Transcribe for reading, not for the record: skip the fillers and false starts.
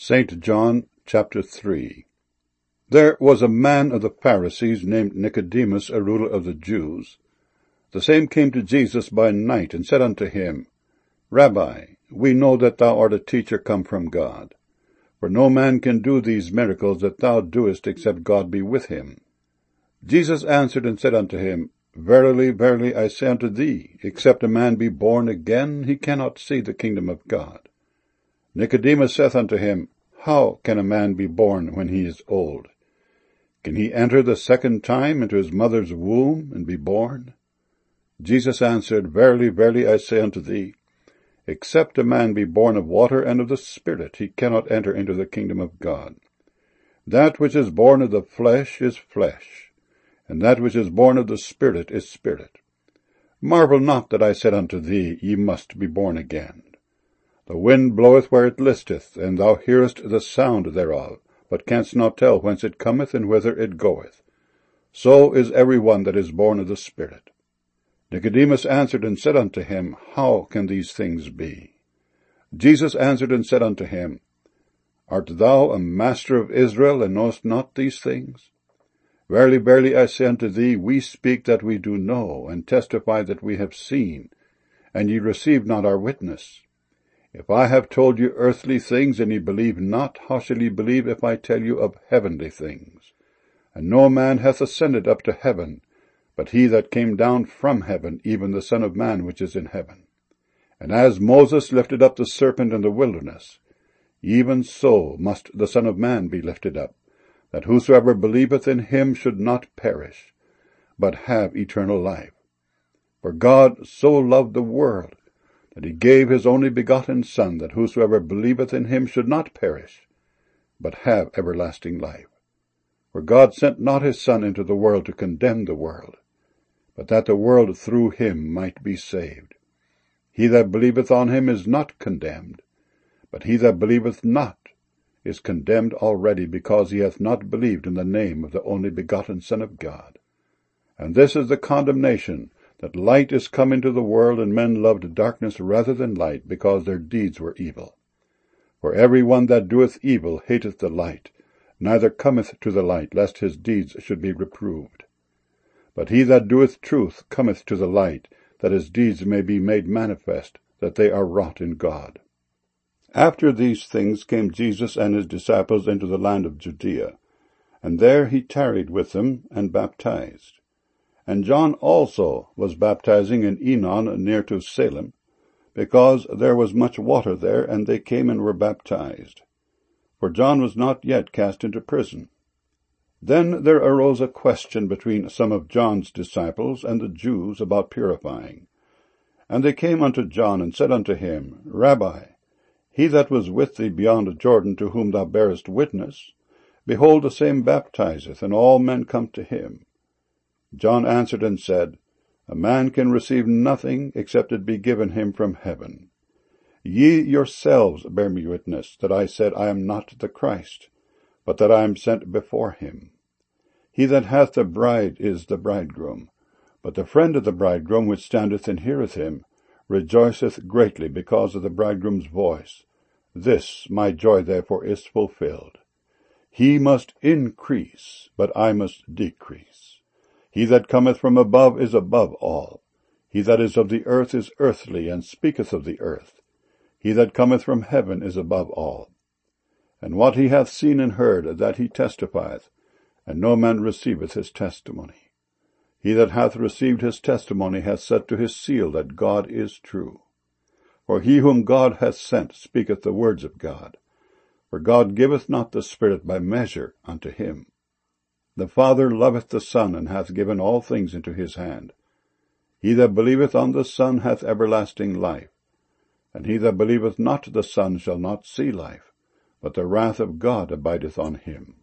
St. John chapter 3. There was a man of the Pharisees named Nicodemus, a ruler of the Jews. The same came to Jesus by night, and said unto him, Rabbi, we know that thou art a teacher come from God. For no man can do these miracles that thou doest, except God be with him. Jesus answered and said unto him, Verily, verily, I say unto thee, except a man be born again, he cannot see the kingdom of God. Nicodemus saith unto him, How can a man be born when he is old? Can he enter the second time into his mother's womb and be born? Jesus answered, Verily, verily, I say unto thee, except a man be born of water and of the Spirit, he cannot enter into the kingdom of God. That which is born of the flesh is flesh, and that which is born of the Spirit is spirit. Marvel not that I said unto thee, Ye must be born again. The wind bloweth where it listeth, and thou hearest the sound thereof, but canst not tell whence it cometh and whither it goeth. So is every one that is born of the Spirit. Nicodemus answered and said unto him, How can these things be? Jesus answered and said unto him, Art thou a master of Israel, and knowest not these things? Verily, verily, I say unto thee, we speak that we do know, and testify that we have seen, and ye receive not our witness. If I have told you earthly things, and ye believe not, how shall ye believe if I tell you of heavenly things? And no man hath ascended up to heaven, but he that came down from heaven, even the Son of Man which is in heaven. And as Moses lifted up the serpent in the wilderness, even so must the Son of Man be lifted up, that whosoever believeth in him should not perish, but have eternal life. For God so loved the world, that he gave his only begotten Son, that whosoever believeth in him should not perish, but have everlasting life. For God sent not his Son into the world to condemn the world, but that the world through him might be saved. He that believeth on him is not condemned, but he that believeth not is condemned already, because he hath not believed in the name of the only begotten Son of God. And this is the condemnation, that light is come into the world, and men loved darkness rather than light, because their deeds were evil. For every one that doeth evil hateth the light, neither cometh to the light, lest his deeds should be reproved. But he that doeth truth cometh to the light, that his deeds may be made manifest, that they are wrought in God. After these things came Jesus and his disciples into the land of Judea, and there he tarried with them, and baptized. And John also was baptizing in Enon near to Salem, because there was much water there, and they came and were baptized. For John was not yet cast into prison. Then there arose a question between some of John's disciples and the Jews about purifying. And they came unto John, and said unto him, Rabbi, he that was with thee beyond Jordan, to whom thou bearest witness, behold, the same baptizeth, and all men come to him. John answered and said, A man can receive nothing except it be given him from heaven. Ye yourselves bear me witness, that I said, I am not the Christ, but that I am sent before him. He that hath the bride is the bridegroom, but the friend of the bridegroom, which standeth and heareth him, rejoiceth greatly because of the bridegroom's voice. This my joy therefore is fulfilled. He must increase, but I must decrease. He that cometh from above is above all. He that is of the earth is earthly, and speaketh of the earth. He that cometh from heaven is above all. And what he hath seen and heard, that he testifieth, and no man receiveth his testimony. He that hath received his testimony hath set to his seal that God is true. For he whom God hath sent speaketh the words of God. For God giveth not the Spirit by measure unto him. The Father loveth the Son, and hath given all things into his hand. He that believeth on the Son hath everlasting life, and he that believeth not the Son shall not see life, but the wrath of God abideth on him.